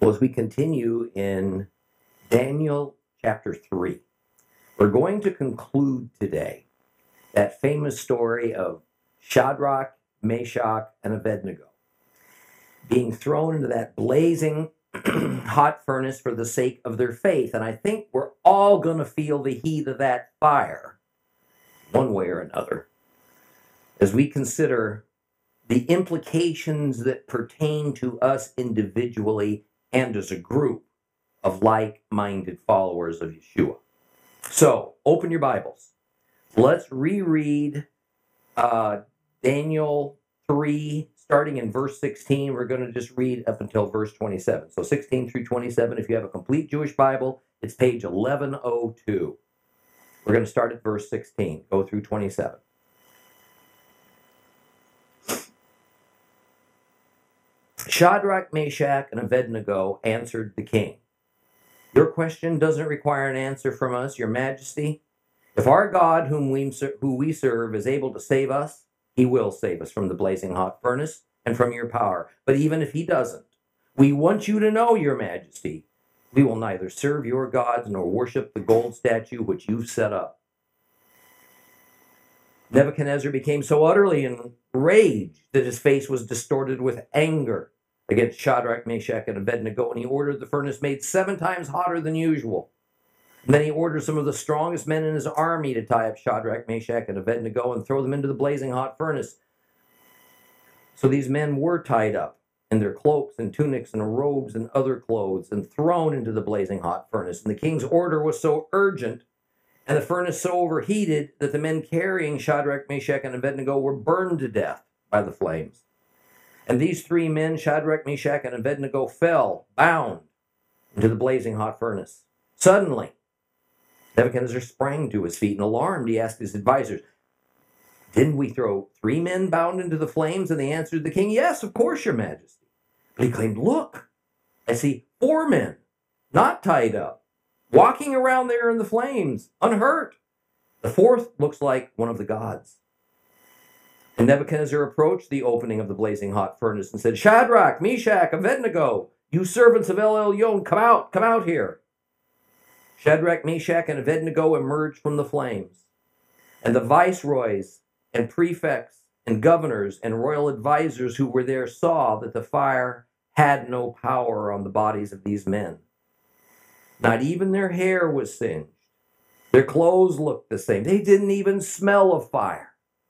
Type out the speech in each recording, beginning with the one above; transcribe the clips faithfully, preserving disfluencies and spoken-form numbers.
Well, as we continue in Daniel chapter three, we're going to conclude today that famous story of Shadrach, Meshach, and Abednego being thrown into that blazing hot furnace for the sake of their faith. And I think we're all going to feel the heat of that fire one way or another as we consider the implications that pertain to us individually and as a group of like-minded followers of Yeshua. So, open your Bibles. Let's reread uh, Daniel three, starting in verse sixteen. We're going to just read up until verse twenty-seven. So sixteen through twenty-seven, if you have a complete Jewish Bible, it's page eleven oh two. We're going to start at verse sixteen, go through twenty-seven. Shadrach, Meshach, and Abednego answered the king. Your question doesn't require an answer from us, your majesty. If our God, whom we, who we serve, is able to save us, he will save us from the blazing hot furnace and from your power. But even if he doesn't, we want you to know, your majesty, we will neither serve your gods nor worship the gold statue which you've set up. Nebuchadnezzar became so utterly enraged that his face was distorted with anger against Shadrach, Meshach, and Abednego, and he ordered the furnace made seven times hotter than usual. And then he ordered some of the strongest men in his army to tie up Shadrach, Meshach, and Abednego and throw them into the blazing hot furnace. So these men were tied up in their cloaks and tunics and robes and other clothes and thrown into the blazing hot furnace. And the king's order was so urgent and the furnace so overheated that the men carrying Shadrach, Meshach, and Abednego were burned to death by the flames. And these three men, Shadrach, Meshach, and Abednego, fell, bound, into the blazing hot furnace. Suddenly, Nebuchadnezzar sprang to his feet, and alarmed, he asked his advisors, didn't we throw three men bound into the flames? And they answered the king, yes, of course, your majesty. But he claimed, look, I see four men, not tied up, walking around there in the flames, unhurt. The fourth looks like one of the gods. And Nebuchadnezzar approached the opening of the blazing hot furnace and said, Shadrach, Meshach, Abednego, you servants of El Elyon, come out, come out here. Shadrach, Meshach, and Abednego emerged from the flames. And the viceroys and prefects and governors and royal advisors who were there saw that the fire had no power on the bodies of these men. Not even their hair was singed. Their clothes looked the same. They didn't even smell of fire.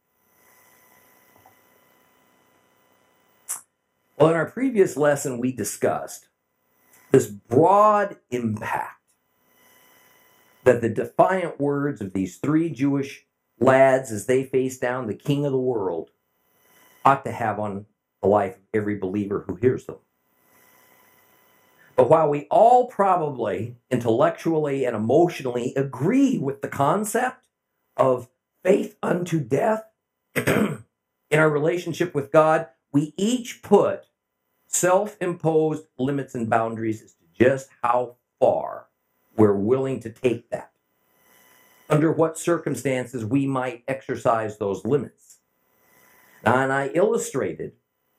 Well, in our previous lesson, we discussed this broad impact that the defiant words of these three Jewish lads as they face down the king of the world ought to have on the life of every believer who hears them. But while we all probably intellectually and emotionally agree with the concept of faith unto death in our relationship with God, we each put self-imposed limits and boundaries as to just how far we're willing to take that, under what circumstances we might exercise those limits. Now, and I illustrated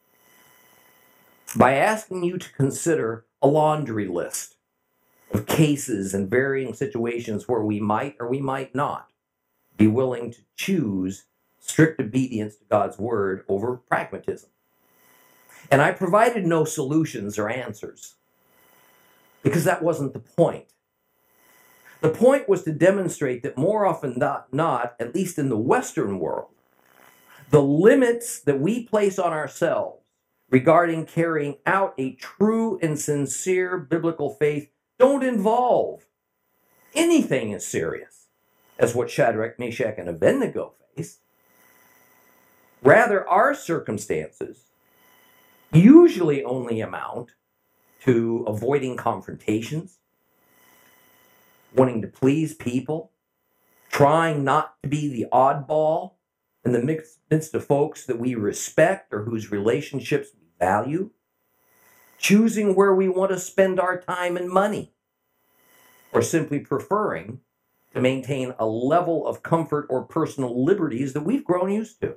by asking you to consider a laundry list of cases and varying situations where we might or we might not be willing to choose strict obedience to God's word over pragmatism. And I provided no solutions or answers because that wasn't the point. The point was to demonstrate that more often than not, at least in the Western world, the limits that we place on ourselves regarding carrying out a true and sincere biblical faith don't involve anything as serious as what Shadrach, Meshach, and Abednego faced. Rather, our circumstances usually only amount to avoiding confrontations, wanting to please people, trying not to be the oddball in the midst of folks that we respect or whose relationships we value, choosing where we want to spend our time and money, or simply preferring to maintain a level of comfort or personal liberties that we've grown used to.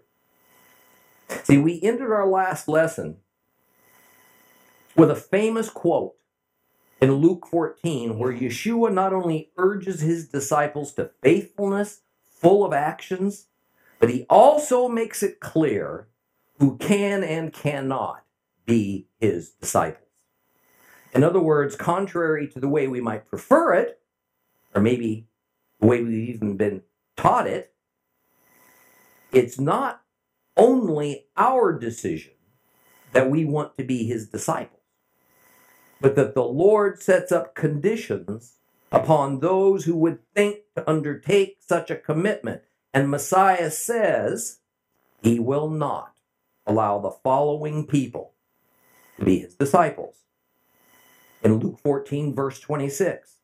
See, we ended our last lesson with a famous quote in Luke fourteen, where Yeshua not only urges his disciples to faithfulness, full of actions, but he also makes it clear who can and cannot be his disciples. In other words, contrary to the way we might prefer it, or maybe the way we've even been taught it, it's not only our decision that we want to be his disciples, but that the Lord sets up conditions upon those who would think to undertake such a commitment. And Messiah says he will not allow the following people to be his disciples. In Luke fourteen, verse twenty-six,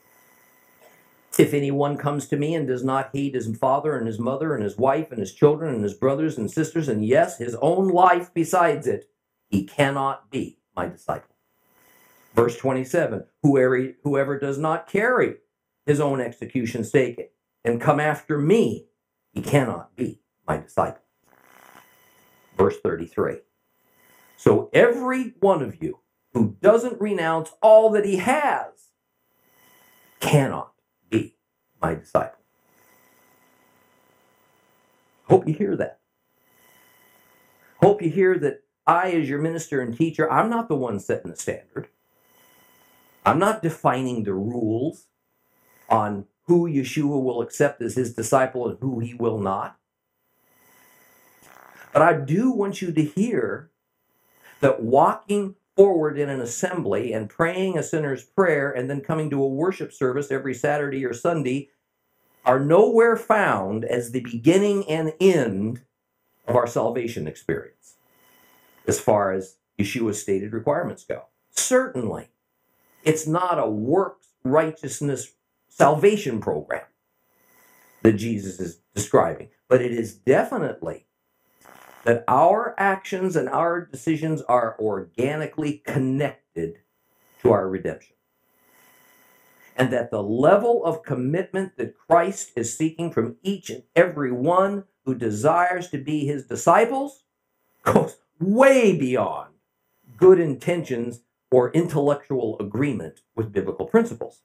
if anyone comes to me and does not hate his father and his mother and his wife and his children and his brothers and sisters, and yes, his own life besides it, he cannot be my disciple. Verse twenty-seven, whoever, whoever does not carry his own execution stake and come after me, he cannot be my disciple. Verse thirty-three, so every one of you who doesn't renounce all that he has cannot be my disciple. Hope you hear that. Hope you hear that I, as your minister and teacher, I'm not the one setting the standard. I'm not defining the rules on who Yeshua will accept as his disciple and who he will not. But I do want you to hear that walking forward in an assembly and praying a sinner's prayer and then coming to a worship service every Saturday or Sunday are nowhere found as the beginning and end of our salvation experience, as far as Yeshua's stated requirements go. Certainly, it's not a works righteousness salvation program that Jesus is describing, but it is definitely that our actions and our decisions are organically connected to our redemption. And that the level of commitment that Christ is seeking from each and every one who desires to be his disciples goes way beyond good intentions or intellectual agreement with biblical principles.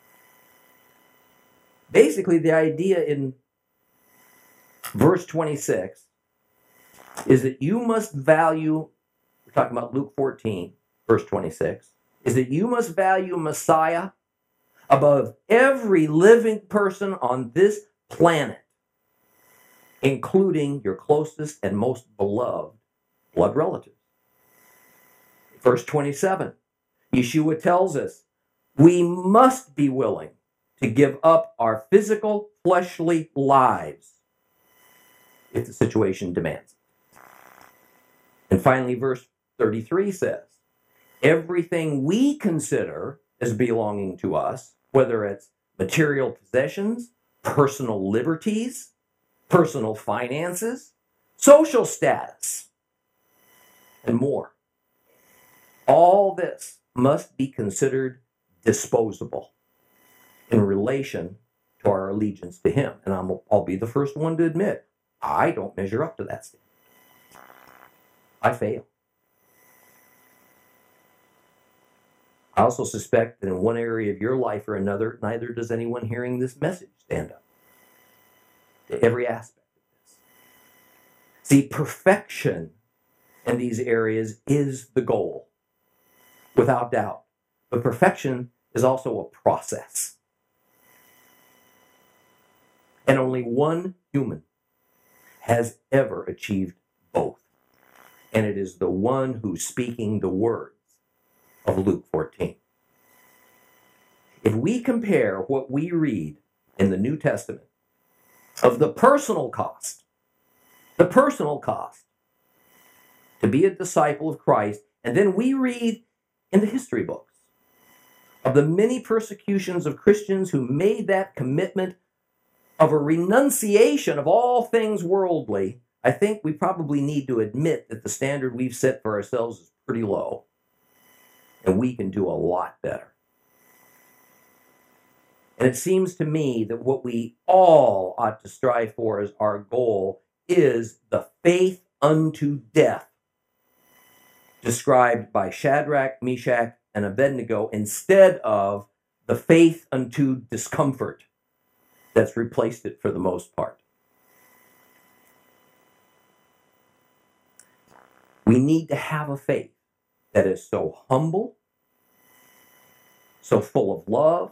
Basically, the idea in verse twenty-six is that you must value, we're talking about Luke fourteen, verse twenty-six, is that you must value Messiah above every living person on this planet, including your closest and most beloved blood relatives. Verse twenty-seven, Yeshua tells us we must be willing to give up our physical, fleshly lives if the situation demands it. And finally, verse thirty-three says, everything we consider as belonging to us, whether it's material possessions, personal liberties, personal finances, social status, and more, all this must be considered disposable in relation to our allegiance to him. And I'm, I'll be the first one to admit, I don't measure up to that standard. I fail. I also suspect that in one area of your life or another, neither does anyone hearing this message stand up to every aspect of this. See, perfection in these areas is the goal, without doubt. But perfection is also a process. And only one human has ever achieved both. And it is the one who's speaking the words of Luke fourteen. If we compare what we read in the New Testament of the personal cost, the personal cost to be a disciple of Christ, and then we read in the history books of the many persecutions of Christians who made that commitment of a renunciation of all things worldly, I think we probably need to admit that the standard we've set for ourselves is pretty low, and we can do a lot better. And it seems to me that what we all ought to strive for as our goal is the faith unto death described by Shadrach, Meshach, and Abednego instead of the faith unto discomfort that's replaced it for the most part. We need to have a faith that is so humble, so full of love,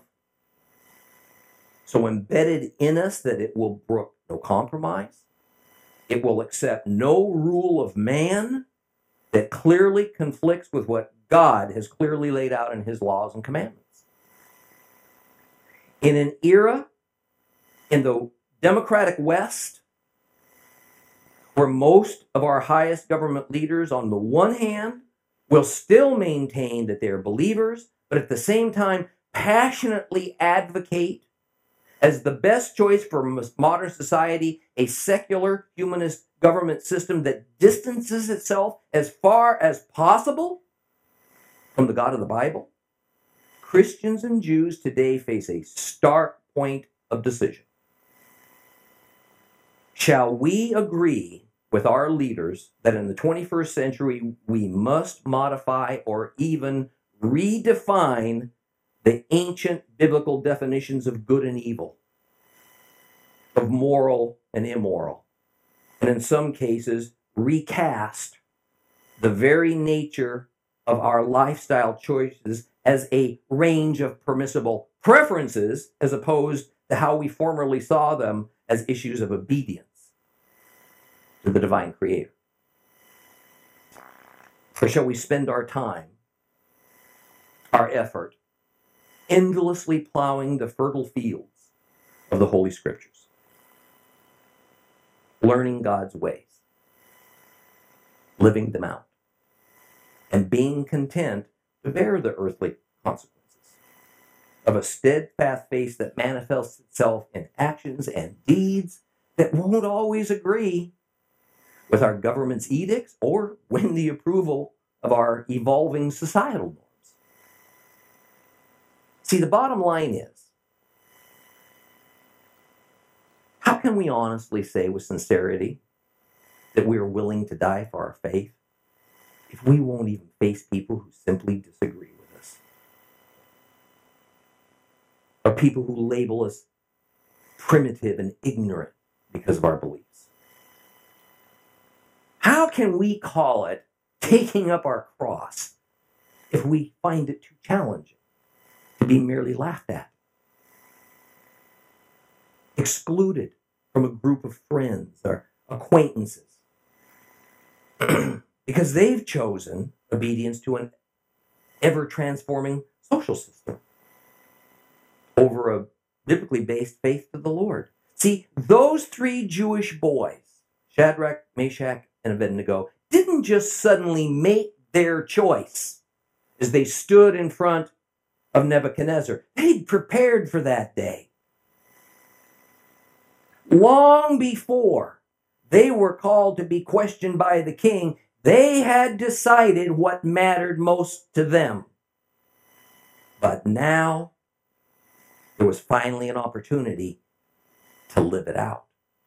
so embedded in us that it will brook no compromise. It will accept no rule of man that clearly conflicts with what God has clearly laid out in his laws and commandments. In an era in the democratic West, where most of our highest government leaders, on the one hand, will still maintain that they're believers, but at the same time passionately advocate as the best choice for modern society a secular humanist government system that distances itself as far as possible from the God of the Bible, Christians and Jews today face a stark point of decision. Shall we agree with our leaders that in the twenty-first century we must modify or even redefine the ancient biblical definitions of good and evil, of moral and immoral, and in some cases recast the very nature of our lifestyle choices as a range of permissible preferences as opposed to how we formerly saw them as issues of obedience to the divine creator? Or shall we spend our time, our effort, endlessly plowing the fertile fields of the Holy Scriptures, learning God's ways, living them out, and being content to bear the earthly consequences of a steadfast faith that manifests itself in actions and deeds that won't always agree with our government's edicts or win the approval of our evolving societal norms? See, the bottom line is, how can we honestly say with sincerity that we are willing to die for our faith if we won't even face people who simply disagree with us? Or people who label us primitive and ignorant because of our beliefs? How can we call it taking up our cross if we find it too challenging to be merely laughed at, excluded from a group of friends or acquaintances because they've chosen obedience to an ever-transforming social system over a biblically based faith to the Lord? See, those three Jewish boys, Shadrach, Meshach, and Abednego, didn't just suddenly make their choice as they stood in front of Nebuchadnezzar. They'd prepared for that day. Long before they were called to be questioned by the king, they had decided what mattered most to them. But now there was finally an opportunity to live it out.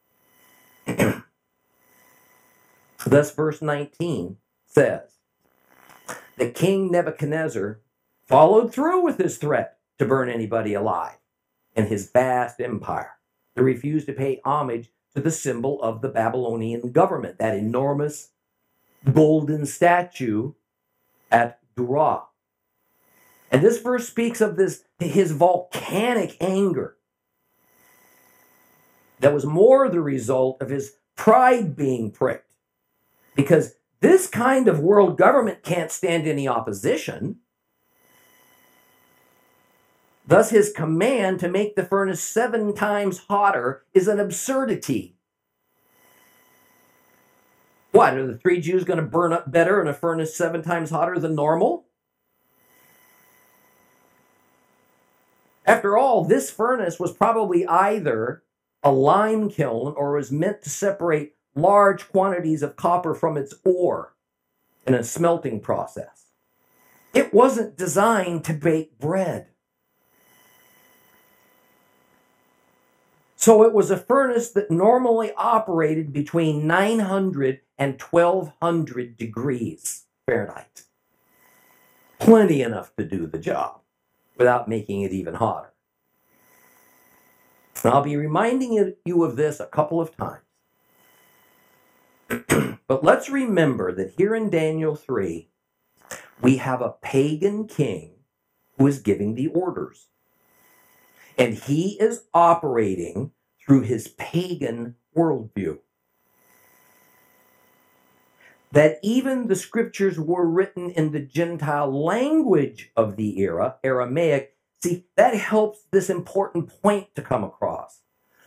Thus, verse nineteen says that King Nebuchadnezzar followed through with his threat to burn anybody alive in his vast empire. He refused to pay homage to the symbol of the Babylonian government, that enormous golden statue at Dura. And this verse speaks of this, his volcanic anger that was more the result of his pride being pricked. Because this kind of world government can't stand any opposition. Thus, his command to make the furnace seven times hotter is an absurdity. What, are the three Jews going to burn up better in a furnace seven times hotter than normal? After all, this furnace was probably either a lime kiln or was meant to separate large quantities of copper from its ore in a smelting process. It wasn't designed to bake bread. So it was a furnace that normally operated between nine hundred and twelve hundred degrees Fahrenheit. plenty enough to do the job without making it even hotter. And I'll be reminding you of this a couple of times. But let's remember that here in Daniel three, we have a pagan king who is giving the orders. And he is operating through his pagan worldview. That even the scriptures were written in the Gentile language of the era, Aramaic, see, that helps this important point to come across.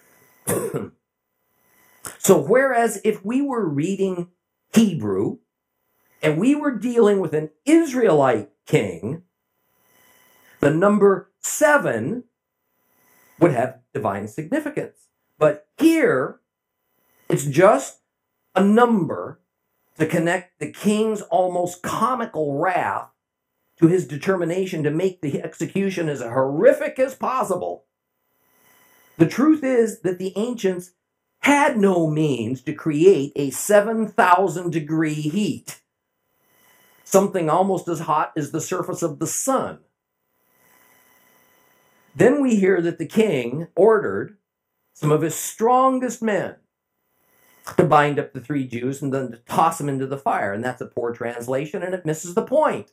So whereas if we were reading Hebrew and we were dealing with an Israelite king, the number seven would have divine significance. But here, it's just a number to connect the king's almost comical wrath to his determination to make the execution as horrific as possible. The truth is that the ancients had no means to create a seven thousand degree heat, something almost as hot as the surface of the sun. Then we hear that the king ordered some of his strongest men to bind up the three Jews and then to toss them into the fire. And that's a poor translation, and it misses the point.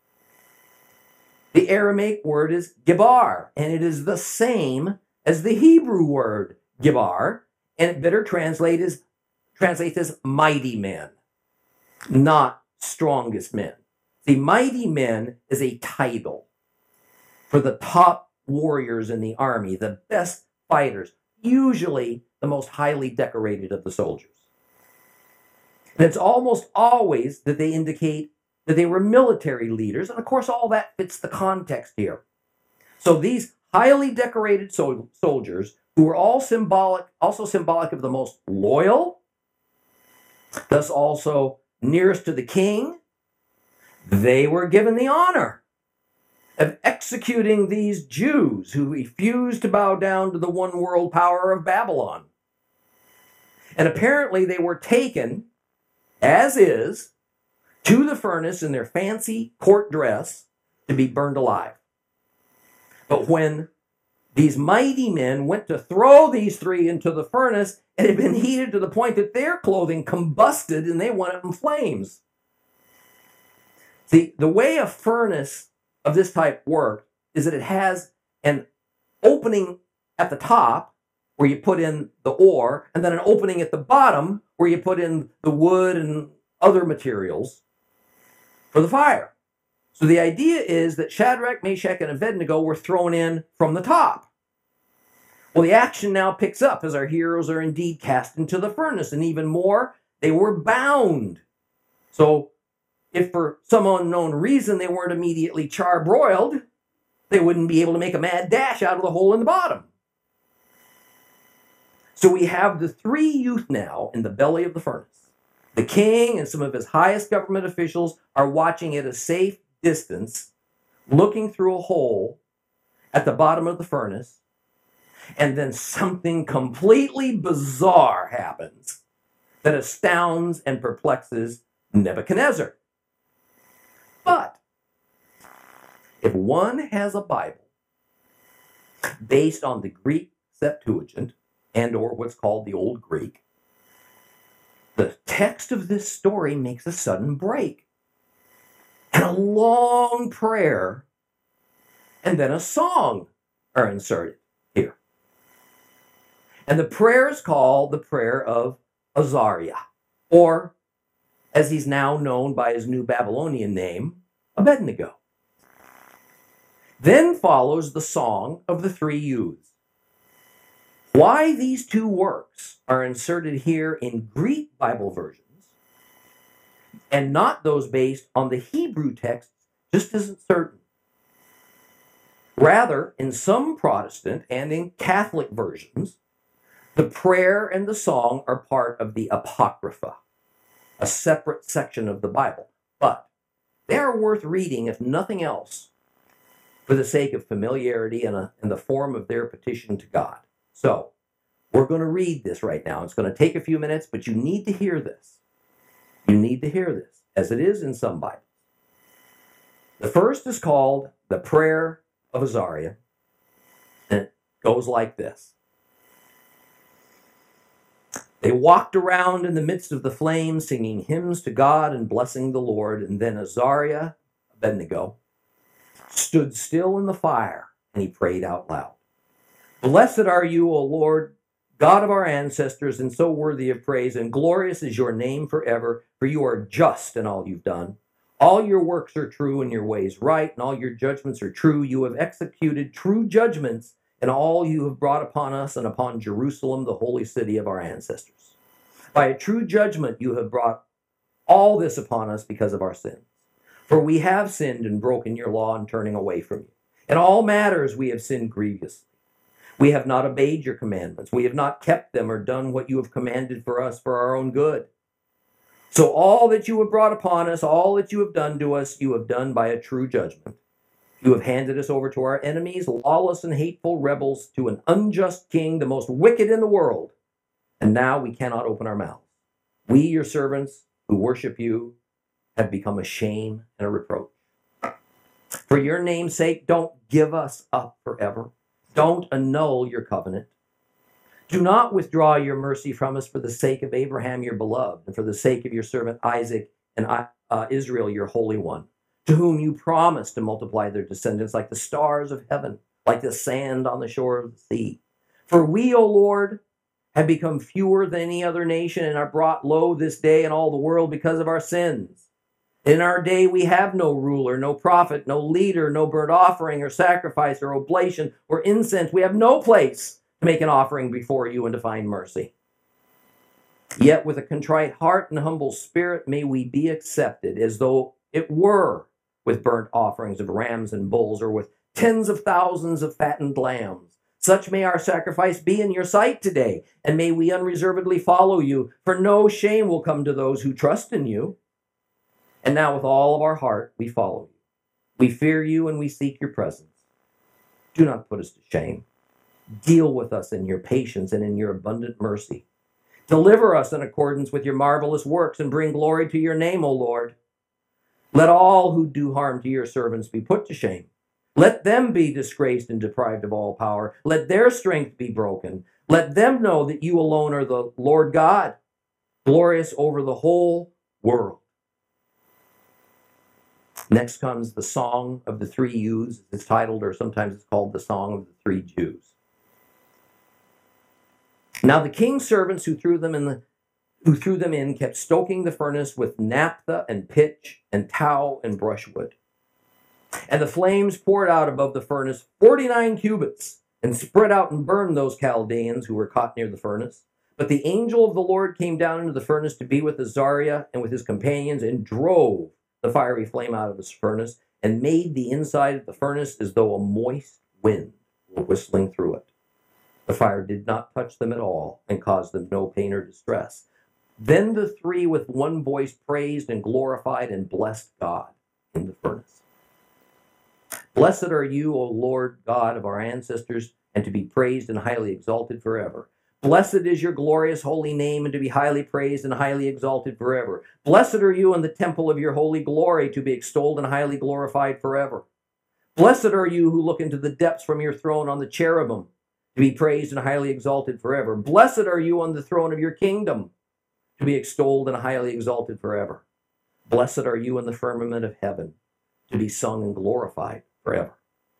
The Aramaic word is gibar, and it is the same as the Hebrew word gibar, and it better translate as, translates as mighty men, not strongest men. The mighty men is a title for the top warriors in the army, the best fighters, usually the most highly decorated of the soldiers. And it's almost always that they indicate that they were military leaders, and of course all that fits the context here. So these highly decorated sol- soldiers, who were all symbolic, also symbolic of the most loyal, thus also nearest to the king, they were given the honor of executing these Jews who refused to bow down to the one world power of Babylon. And apparently they were taken, as is, to the furnace in their fancy court dress to be burned alive. But when these mighty men went to throw these three into the furnace, it had been heated to the point that their clothing combusted and they went up in flames. See, the way a furnace of this type works is that it has an opening at the top where you put in the ore, and then an opening at the bottom where you put in the wood and other materials for the fire. So the idea is that Shadrach, Meshach, and Abednego were thrown in from the top. Well, the action now picks up as our heroes are indeed cast into the furnace, and even more, they were bound. So if for some unknown reason they weren't immediately charbroiled, they wouldn't be able to make a mad dash out of the hole in the bottom. So we have the three youth now in the belly of the furnace. The king and some of his highest government officials are watching at a safe distance, looking through a hole at the bottom of the furnace, and then something completely bizarre happens that astounds and perplexes Nebuchadnezzar. But if one has a Bible based on the Greek Septuagint and or what's called the Old Greek, the text of this story makes a sudden break. And a long prayer and then a song are inserted here. And the prayer is called the prayer of Azariah, or as he's now known by his new Babylonian name, Abednego. Then follows the song of the three youths. Why these two works are inserted here in Greek Bible versions and not those based on the Hebrew texts just isn't certain. Rather, in some Protestant and in Catholic versions, the prayer and the song are part of the Apocrypha, a separate section of the Bible. But they are worth reading, if nothing else, for the sake of familiarity and, a, and the form of their petition to God. So, we're going to read this right now. It's going to take a few minutes, but you need to hear this. You need to hear this, as it is in some Bibles. The first is called the Prayer of Azariah, and it goes like this. They walked around in the midst of the flames, singing hymns to God and blessing the Lord. And then Azariah, Abednego, stood still in the fire, and he prayed out loud. Blessed are you, O Lord, God of our ancestors, and so worthy of praise, and glorious is your name forever, for you are just in all you've done. All your works are true, and your ways right, and all your judgments are true. You have executed true judgments, and all you have brought upon us and upon Jerusalem, the holy city of our ancestors. By a true judgment you have brought all this upon us because of our sins. For we have sinned and broken your law in turning away from you. In all matters we have sinned grievously. We have not obeyed your commandments. We have not kept them or done what you have commanded for us for our own good. So all that you have brought upon us, all that you have done to us, you have done by a true judgment. You have handed us over to our enemies, lawless and hateful rebels, to an unjust king, the most wicked in the world. And now we cannot open our mouths. We, your servants, who worship you, have become a shame and a reproach. For your name's sake, don't give us up forever. Don't annul your covenant. Do not withdraw your mercy from us for the sake of Abraham, your beloved, and for the sake of your servant Isaac and uh, Israel, your Holy One, to whom you promised to multiply their descendants like the stars of heaven, like the sand on the shore of the sea. For we, O Lord, have become fewer than any other nation and are brought low this day in all the world because of our sins. In our day we have no ruler, no prophet, no leader, no burnt offering or sacrifice or oblation or incense. We have no place to make an offering before you and to find mercy. Yet with a contrite heart and humble spirit may we be accepted, as though it were with burnt offerings of rams and bulls, or with tens of thousands of fattened lambs. Such may our sacrifice be in your sight today, and may we unreservedly follow you, for no shame will come to those who trust in you. And now with all of our heart we follow you. We fear you and we seek your presence. Do not put us to shame. Deal with us in your patience and in your abundant mercy. Deliver us in accordance with your marvelous works and bring glory to your name, O Lord. Let all who do harm to your servants be put to shame. Let them be disgraced and deprived of all power. Let their strength be broken. Let them know that you alone are the Lord God, glorious over the whole world. Next comes the Song of the Three Youths. It's titled, or sometimes it's called, the Song of the Three Jews. Now the king's servants who threw them in the who threw them in kept stoking the furnace with naphtha and pitch and tow and brushwood. And the flames poured out above the furnace forty-nine cubits and spread out and burned those Chaldeans who were caught near the furnace. But the angel of the Lord came down into the furnace to be with Azariah and with his companions, and drove the fiery flame out of his furnace and made the inside of the furnace as though a moist wind were whistling through it. The fire did not touch them at all and caused them no pain or distress. Then the three with one voice praised and glorified and blessed God in the furnace. Blessed are you, O Lord God of our ancestors, and to be praised and highly exalted forever. Blessed is your glorious holy name, and to be highly praised and highly exalted forever. Blessed are you in the temple of your holy glory, to be extolled and highly glorified forever. Blessed are you who look into the depths from your throne on the cherubim, to be praised and highly exalted forever. Blessed are you on the throne of your kingdom, to be extolled and highly exalted forever. Blessed are you in the firmament of heaven, to be sung and glorified forever.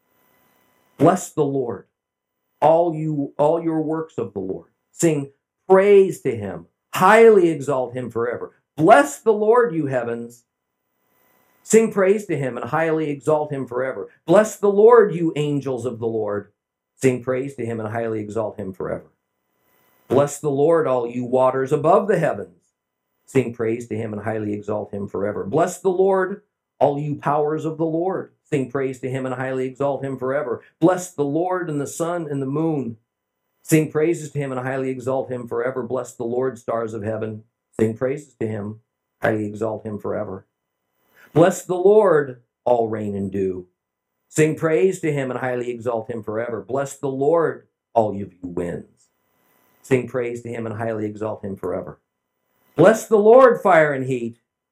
Bless the Lord, all you, all your works of the Lord. Sing praise to him, highly exalt him forever. Bless the Lord, you heavens. Sing praise to him and highly exalt him forever. Bless the Lord, you angels of the Lord. Sing praise to him and highly exalt him forever. Bless the Lord, all you waters above the heavens. Sing praise to him and highly exalt him forever. Bless the Lord, all you powers of the Lord. Sing praise to him and highly exalt him forever. Bless the Lord and the sun and the moon. Sing praises to him and highly exalt him forever. Bless the Lord, stars of heaven. Sing praises to him, highly exalt him forever. Bless the Lord, all rain and dew. Sing praise to him and highly exalt him forever. Bless the Lord, all of you winds. Sing praise to him and highly exalt him forever. Bless the Lord, fire and heat.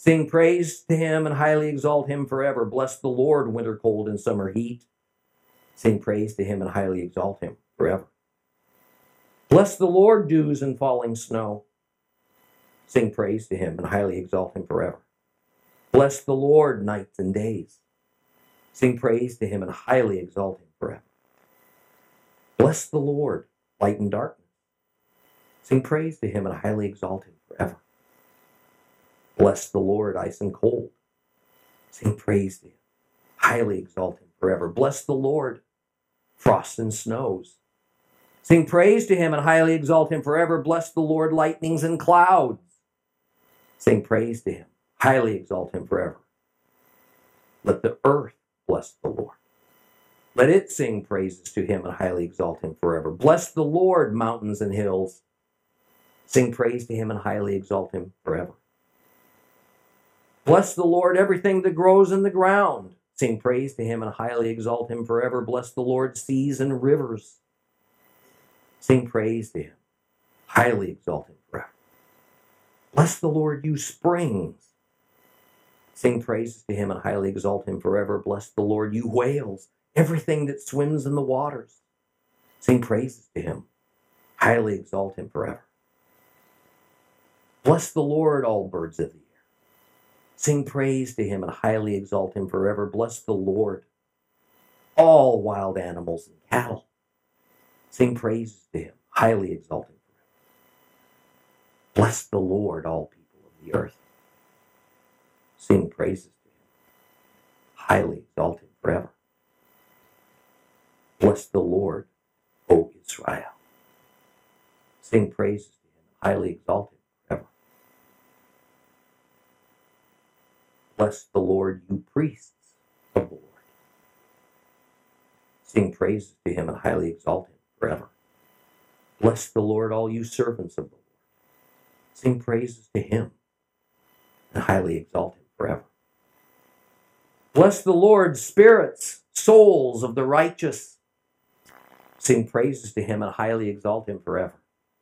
Sing praise to him and highly exalt him forever. Bless the Lord, winter cold and summer heat. Sing praise to him and highly exalt him forever. Bless the Lord, dews and falling snow. Sing praise to him and highly exalt him forever. Bless the Lord, nights and days. Sing praise to him and highly exalt him forever. Bless the Lord, light and darkness. Sing praise to him and highly exalt him forever. Bless the Lord, ice and cold. Sing praise to him, highly exalt him forever. Bless the Lord, frost and snows. Sing praise to him and highly exalt him forever. Bless the Lord, lightnings and clouds. Sing praise to him, highly exalt him forever. Let the earth bless the Lord. Let it sing praises to him and highly exalt him forever. Bless the Lord, mountains and hills. Sing praise to him and highly exalt him forever. Bless the Lord, everything that grows in the ground. Sing praise to him and highly exalt him forever. Bless the Lord, seas and rivers. Sing praise to him, highly exalt him forever. Bless the Lord, you springs. Sing praises to him and highly exalt him forever. Bless the Lord, you whales, everything that swims in the waters. Sing praises to him, highly exalt him forever. Bless the Lord, all birds of the air. Sing praise to him and highly exalt him forever. Bless the Lord, all wild animals and cattle. Sing praises to him, highly exalt him forever. Bless the Lord, all people of the earth. Sing praises to him, highly exalt him forever. Bless the Lord, O Israel. Sing praises to him, highly exalt him forever. Bless the Lord, you priests of the Lord. Sing praises to him and highly exalt him forever. Bless the Lord, all you servants of the Lord. Sing praises to him and highly exalt him forever. Bless the Lord, spirits, souls of the righteous. Sing praises to him and highly exalt him forever.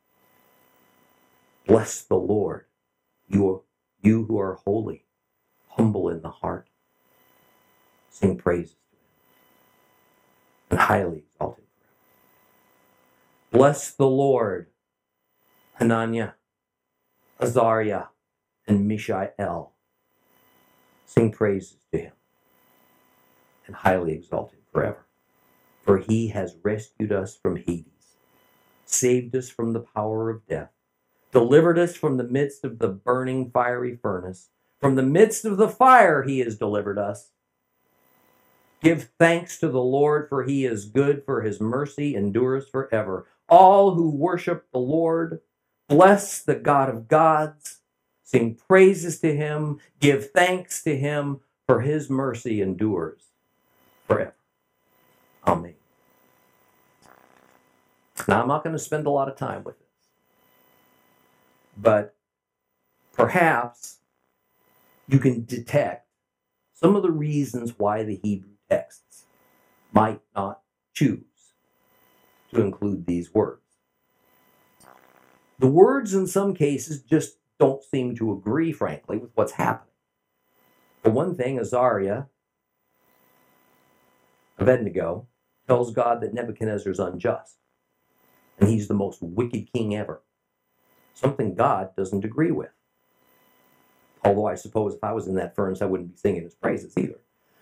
Bless the Lord, you, you who are holy, humble in the heart. Sing praises to him and highly exalt him forever. Bless the Lord, Hananiah, Azariah, and Mishael. Sing praises to him and highly exalt him forever. For he has rescued us from Hades, saved us from the power of death, delivered us from the midst of the burning fiery furnace. From the midst of the fire he has delivered us. Give thanks to the Lord, for he is good, for his mercy endures forever. All who worship the Lord, bless the God of gods. Sing praises to him, give thanks to him, for his mercy endures forever. Amen. Now, I'm not going to spend a lot of time with this, but perhaps you can detect some of the reasons why the Hebrew texts might not choose to include these words. The words in some cases just don't seem to agree, frankly, with what's happening. For one thing, Azariah, Abednego, tells God that Nebuchadnezzar is unjust, and he's the most wicked king ever. Something God doesn't agree with. Although I suppose if I was in that furnace, I wouldn't be singing his praises either.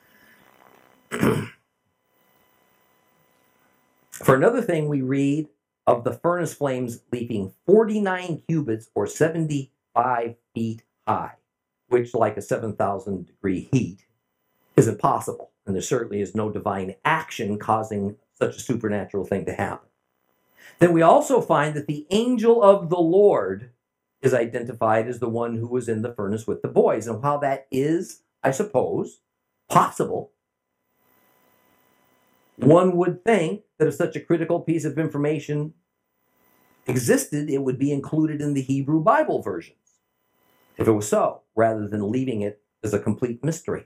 For another thing, we read of the furnace flames leaping forty-nine cubits or seventy-five feet high, which, like a seven thousand degree heat, is impossible. And there certainly is no divine action causing such a supernatural thing to happen. Then we also find that the angel of the Lord is identified as the one who was in the furnace with the boys. And while that is, I suppose, possible, one would think that if such a critical piece of information existed, it would be included in the Hebrew Bible versions, if it was so, rather than leaving it as a complete mystery.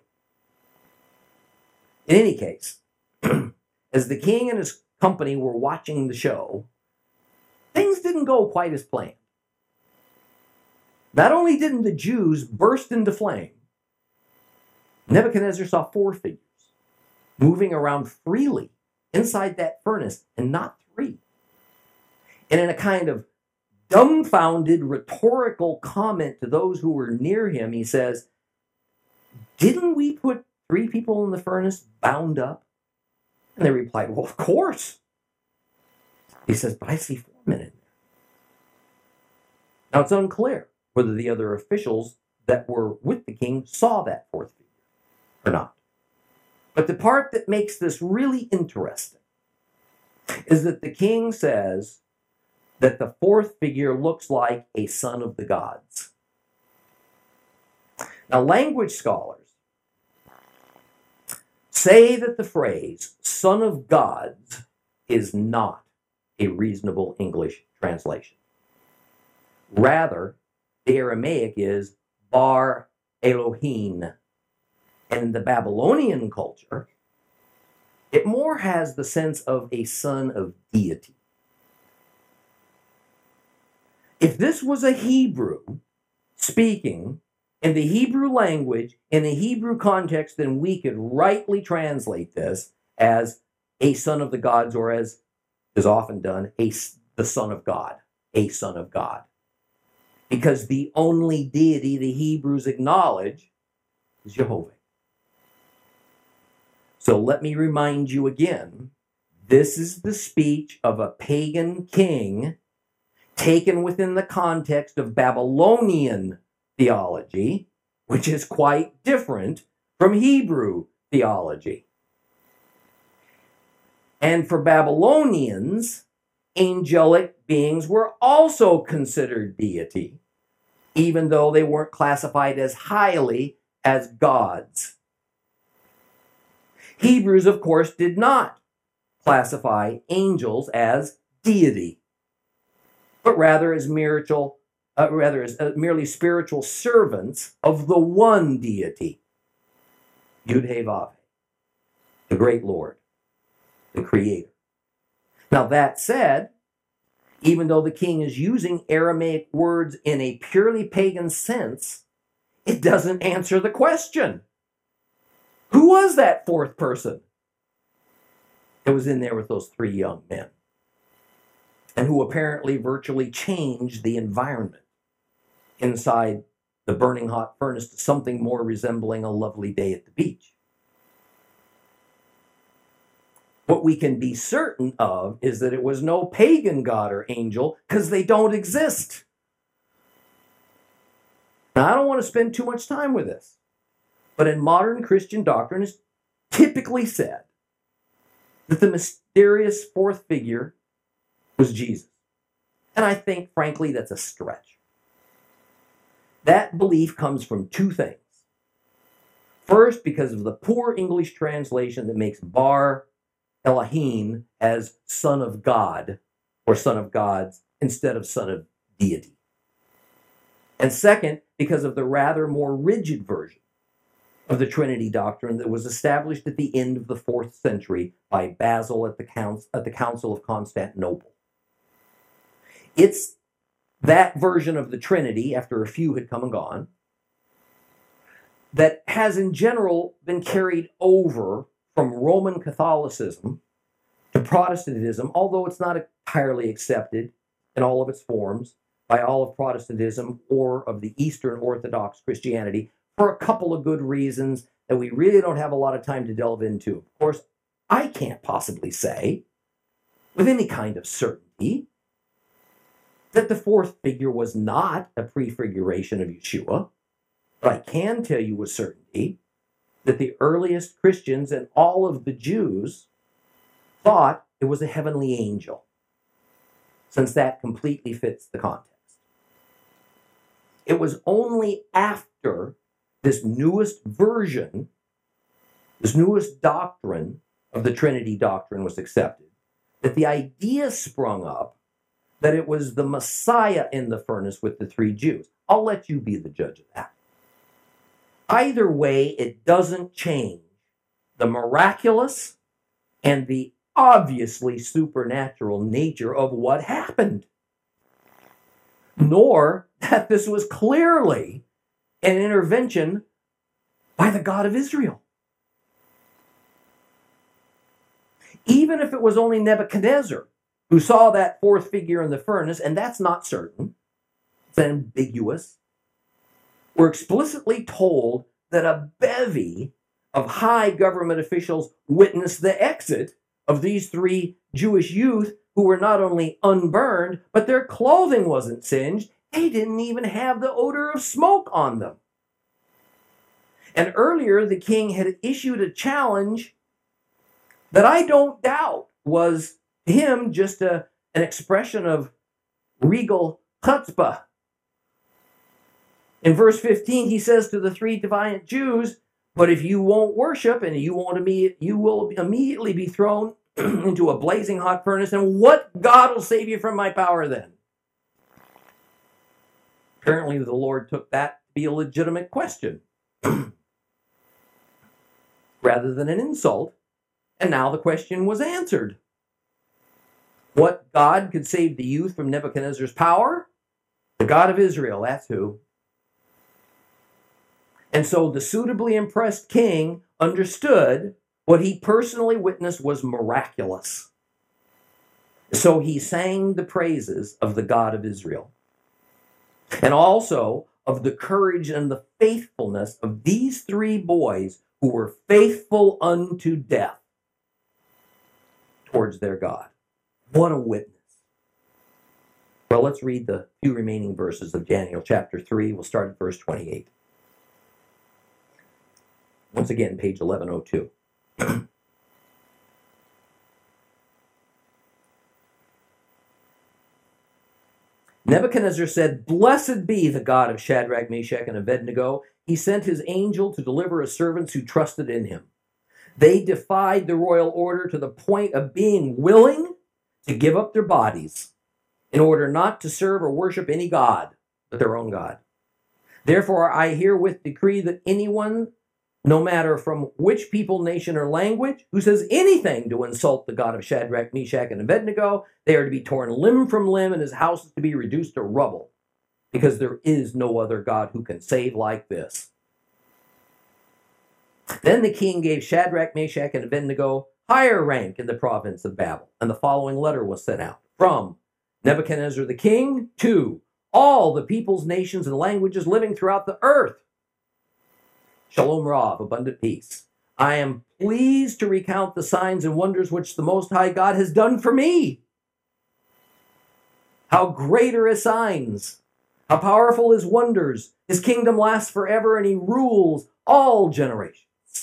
In any case, as the king and his company were watching the show, things didn't go quite as planned. Not only didn't the Jews burst into flame, Nebuchadnezzar saw four figures moving around freely inside that furnace, and not three. And in a kind of dumbfounded rhetorical comment to those who were near him, he says, "Didn't we put three people in the furnace bound up?" And they replied, "Well, of course." He says, "But I see four men in there." Now, it's unclear whether the other officials that were with the king saw that fourth figure or not. But the part that makes this really interesting is that the king says that the fourth figure looks like a son of the gods. Now, language scholars say that the phrase son of gods is not a reasonable English translation. Rather, the Aramaic is Bar Elohim. And in the Babylonian culture, it more has the sense of a son of deity. If this was a Hebrew speaking in the Hebrew language, in a Hebrew context, then we could rightly translate this as a son of the gods, or as is often done, a, the son of God, a son of God. Because the only deity the Hebrews acknowledge is Jehovah. So let me remind you again, this is the speech of a pagan king taken within the context of Babylonian theology, which is quite different from Hebrew theology. And for Babylonians, angelic beings were also considered deity, even though they weren't classified as highly as gods. Hebrews, of course, did not classify angels as deity, but rather as miracle, uh, rather as uh, merely spiritual servants of the one deity, Yud-Heh-Vav, the great Lord, the Creator. Now, that said, even though the king is using Aramaic words in a purely pagan sense, it doesn't answer the question. Who was that fourth person that was in there with those three young men, and who apparently virtually changed the environment inside the burning hot furnace to something more resembling a lovely day at the beach? What we can be certain of is that it was no pagan god or angel, because they don't exist. Now, I don't want to spend too much time with this, but in modern Christian doctrine, it's typically said that the mysterious fourth figure was Jesus. And I think, frankly, that's a stretch. That belief comes from two things. First, because of the poor English translation that makes Bar Elohim as son of God, or son of gods, instead of son of deity. And second, because of the rather more rigid version of the Trinity doctrine that was established at the end of the fourth century by Basil at the, Council, at the Council of Constantinople. It's that version of the Trinity, after a few had come and gone, that has in general been carried over from Roman Catholicism to Protestantism, although it's not entirely accepted in all of its forms by all of Protestantism or of the Eastern Orthodox Christianity, for a couple of good reasons that we really don't have a lot of time to delve into. Of course, I can't possibly say with any kind of certainty that the fourth figure was not a prefiguration of Yeshua, but I can tell you with certainty that the earliest Christians and all of the Jews thought it was a heavenly angel, since that completely fits the context. It was only after this newest version, this newest doctrine of the Trinity doctrine was accepted, that the idea sprung up that it was the Messiah in the furnace with the three Jews. I'll let you be the judge of that. Either way, it doesn't change the miraculous and the obviously supernatural nature of what happened. Nor that this was clearly an intervention by the God of Israel. Even if it was only Nebuchadnezzar who saw that fourth figure in the furnace, and that's not certain, it's ambiguous, we're explicitly told that a bevy of high government officials witnessed the exit of these three Jewish youth who were not only unburned, but their clothing wasn't singed. They didn't even have the odor of smoke on them. And earlier, the king had issued a challenge that I don't doubt was to him just a, an expression of regal chutzpah. In verse fifteen, he says to the three defiant Jews, "But if you won't worship, and you won't immediate, you will immediately be thrown into a blazing hot furnace. And what God will save you from my power then?" Apparently, the Lord took that to be a legitimate question rather than an insult. And now the question was answered. What God could save the youth from Nebuchadnezzar's power? The God of Israel, that's who. And so the suitably impressed king understood what he personally witnessed was miraculous. So he sang the praises of the God of Israel, and also of the courage and the faithfulness of these three boys who were faithful unto death towards their God. What a witness. Well, let's read the few remaining verses of Daniel chapter three. We'll start at verse twenty-eight. Once again, page eleven oh two. Nebuchadnezzar said, "Blessed be the God of Shadrach, Meshach, and Abednego. He sent his angel to deliver his servants who trusted in him. They defied the royal order to the point of being willing to give up their bodies in order not to serve or worship any god but their own God. Therefore, I herewith decree that anyone, no matter from which people, nation, or language, who says anything to insult the God of Shadrach, Meshach, and Abednego, they are to be torn limb from limb, and his house is to be reduced to rubble, because there is no other God who can save like this." Then the king gave Shadrach, Meshach, and Abednego higher rank in the province of Babel, and the following letter was sent out from Nebuchadnezzar the king to all the peoples, nations, and languages living throughout the earth. Shalom Rav, abundant peace. I am pleased to recount the signs and wonders which the Most High God has done for me. How great are his signs! How powerful his wonders! His kingdom lasts forever, and he rules all generations.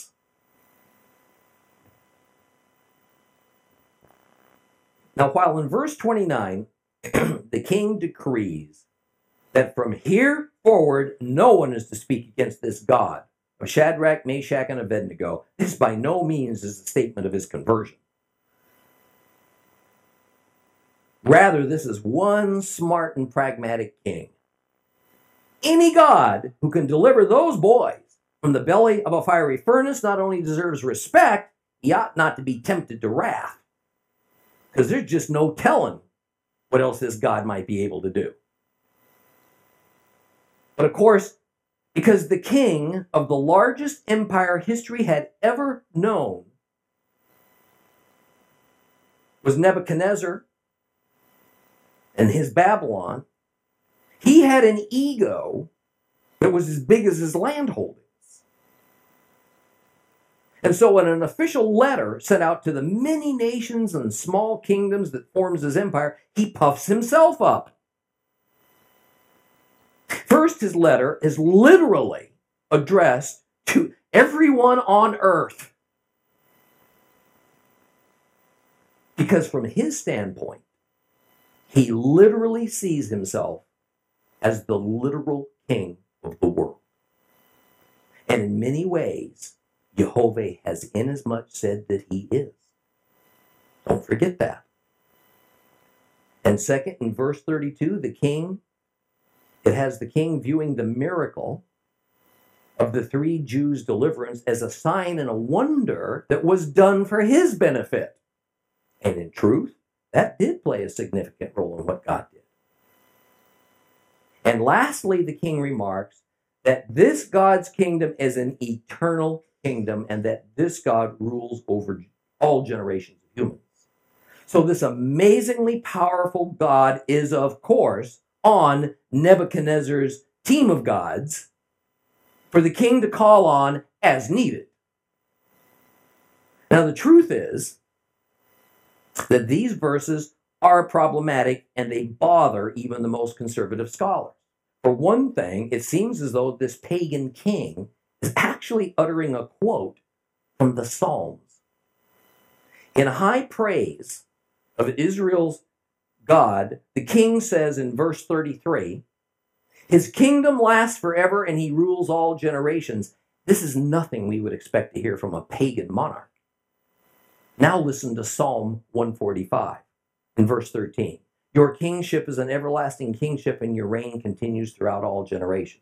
Now, while in verse twenty-nine, the king decrees that from here forward no one is to speak against this God of Shadrach, Meshach, and Abednego, this by no means is a statement of his conversion. Rather, this is one smart and pragmatic king. Any God who can deliver those boys from the belly of a fiery furnace not only deserves respect, he ought not to be tempted to wrath, because there's just no telling what else this God might be able to do. But of course, because the king of the largest empire history had ever known was Nebuchadnezzar and his Babylon, he had an ego that was as big as his land holdings. And so in an official letter sent out to the many nations and small kingdoms that forms his empire, he puffs himself up. First, his letter is literally addressed to everyone on earth, because from his standpoint, he literally sees himself as the literal king of the world. And in many ways, Jehovah has inasmuch said that he is. Don't forget that. And second, in verse thirty-two, the king, it has the king viewing the miracle of the three Jews' deliverance as a sign and a wonder that was done for his benefit. And in truth, that did play a significant role in what God did. And lastly, the king remarks that this God's kingdom is an eternal kingdom and that this God rules over all generations of humans. So this amazingly powerful God is, of course, on Nebuchadnezzar's team of gods for the king to call on as needed. Now, the truth is that these verses are problematic and they bother even the most conservative scholars. For one thing, it seems as though this pagan king is actually uttering a quote from the Psalms. In high praise of Israel's God, the king says in verse thirty-three, his kingdom lasts forever and he rules all generations. This is nothing we would expect to hear from a pagan monarch. Now listen to Psalm one forty-five in verse thirteen. Your kingship is an everlasting kingship and your reign continues throughout all generations.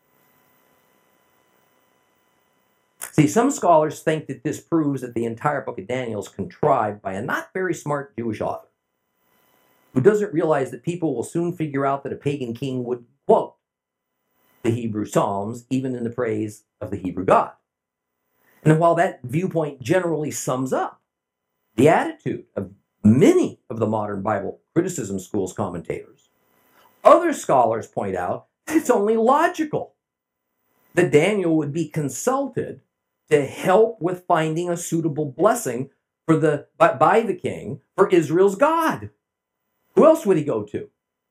See, some scholars think that this proves that the entire book of Daniel is contrived by a not very smart Jewish author who doesn't realize that people will soon figure out that a pagan king would quote the Hebrew Psalms, even in the praise of the Hebrew God. And while that viewpoint generally sums up the attitude of many of the modern Bible criticism schools commentators, other scholars point out that it's only logical that Daniel would be consulted to help with finding a suitable blessing for the by, by the king for Israel's God. Who else would he go to?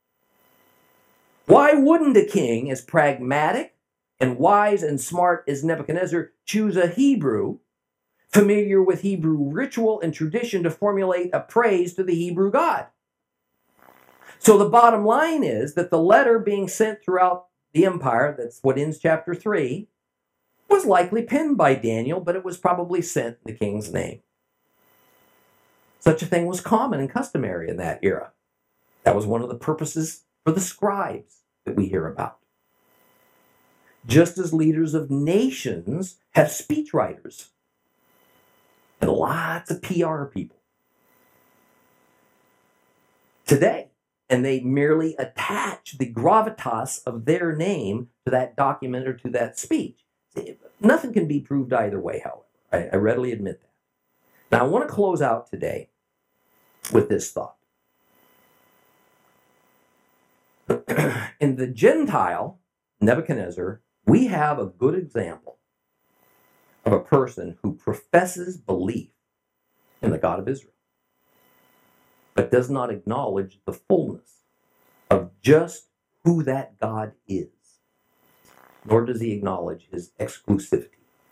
Why wouldn't a king as pragmatic and wise and smart as Nebuchadnezzar choose a Hebrew familiar with Hebrew ritual and tradition to formulate a praise to the Hebrew God? So the bottom line is that the letter being sent throughout the empire, that's what ends chapter three, was likely penned by Daniel, but it was probably sent in the king's name. Such a thing was common and customary in that era. That was one of the purposes for the scribes that we hear about. Just as leaders of nations have speechwriters and lots of P R people today, and they merely attach the gravitas of their name to that document or to that speech. Nothing can be proved either way, however. I, I readily admit that. Now, I want to close out today with this thought. In the Gentile Nebuchadnezzar, we have a good example of a person who professes belief in the God of Israel, but does not acknowledge the fullness of just who that God is, nor does he acknowledge his exclusivity.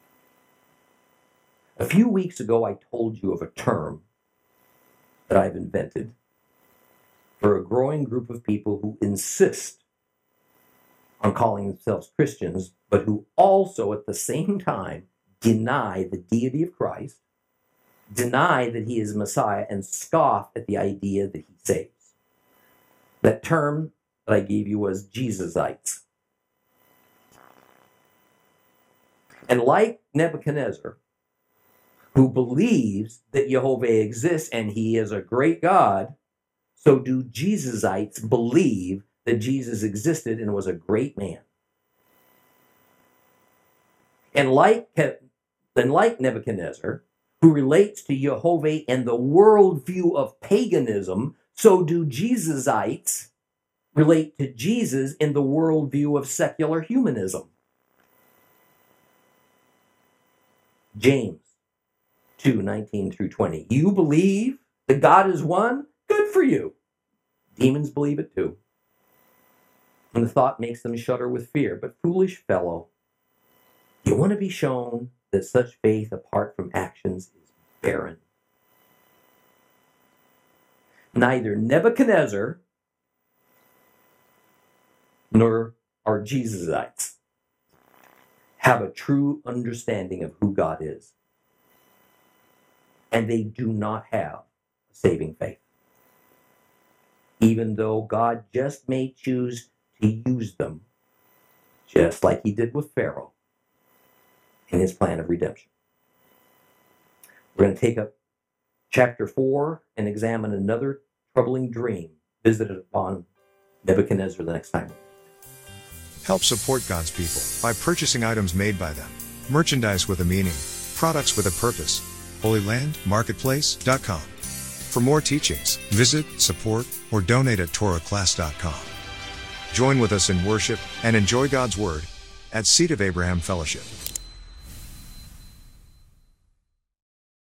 A few weeks ago, I told you of a term that I've invented for a growing group of people who insist on calling themselves Christians, but who also at the same time deny the deity of Christ, deny that he is Messiah, and scoff at the idea that he saves. That term that I gave you was Jesusites. And like Nebuchadnezzar, who believes that Jehovah exists and he is a great God, so do Jesusites believe that Jesus existed and was a great man. And like, and like Nebuchadnezzar, who relates to Jehovah and the worldview of paganism, so do Jesusites relate to Jesus in the worldview of secular humanism. James two, nineteen through twenty. You believe that God is one? Good for you. Demons believe it too. And the thought makes them shudder with fear. But foolish fellow, you want to be shown that such faith apart from actions is barren. Neither Nebuchadnezzar nor our Jesusites have a true understanding of who God is. And they do not have a saving faith. Even though God just may choose to use them, just like he did with Pharaoh in his plan of redemption. We're going to take up chapter four and examine another troubling dream visited upon Nebuchadnezzar the next time. Help support God's people by purchasing items made by them. Merchandise with a meaning, products with a purpose. Holy Land Marketplace dot com. For more teachings, visit, support, or donate at Torah Class dot com. Join with us in worship and enjoy God's Word at Seed of Abraham Fellowship.